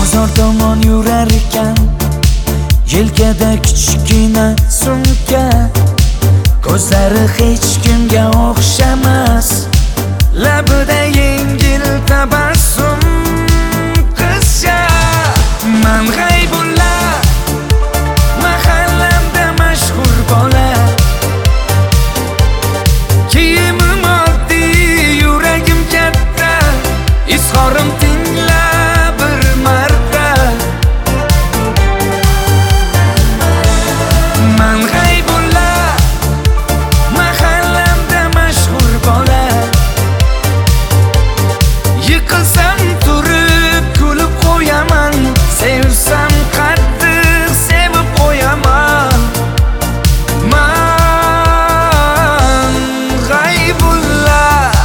bozor tomon yurar ekan, yelkada kichkina sumka. Ko'zlari hech kimga o'xshamas, labida yengil tabassum. Qizcha man G'aybulla, mahallamda mashhur bola. Kiyimim oddiy, yuragim katta, izhorim tingla bir marta. Man G'aybulla, mahallamda mashhur bola. Yiqilsam turib kulib qo'yaman, sevsam qattiq sevib qo'yaman. Man G'aybulla.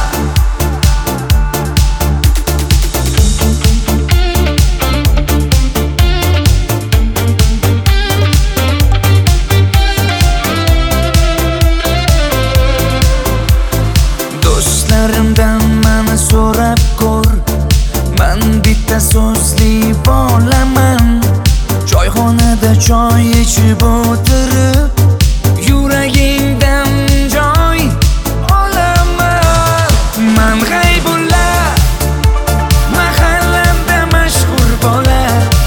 Do'stlarimdan mani so'rab ko'r, man bitta so'zli bolaman. Choyxonada choy ichib o'tirib, yuragingdan joy olaman. Man G'aybulla, mahallamda mashhur bola.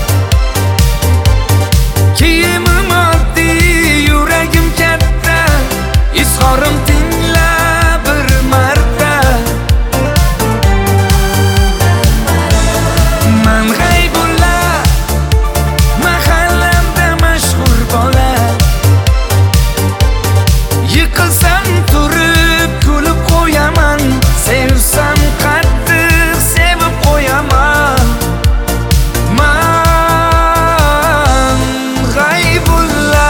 Kiyimim oddiy, yuragim katta, izhorim tingla bir marta. Man G'aybulla, mahallamda mashhur bola. Yiqilsam turib kulib qo'yaman, sevsam qattiq sevib qo'yaman. Man G'aybulla.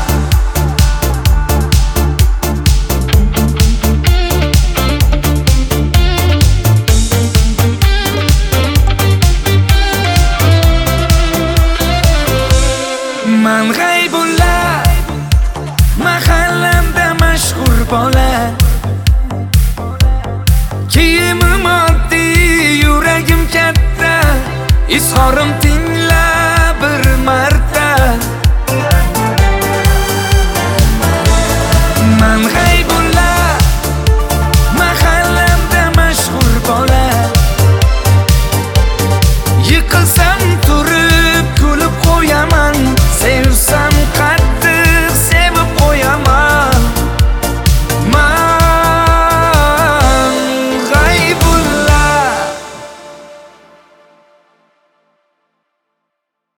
Man G'aybulla, mahallamda mashhur bola. Kiyimim oddiy, yuragim katta, izhorim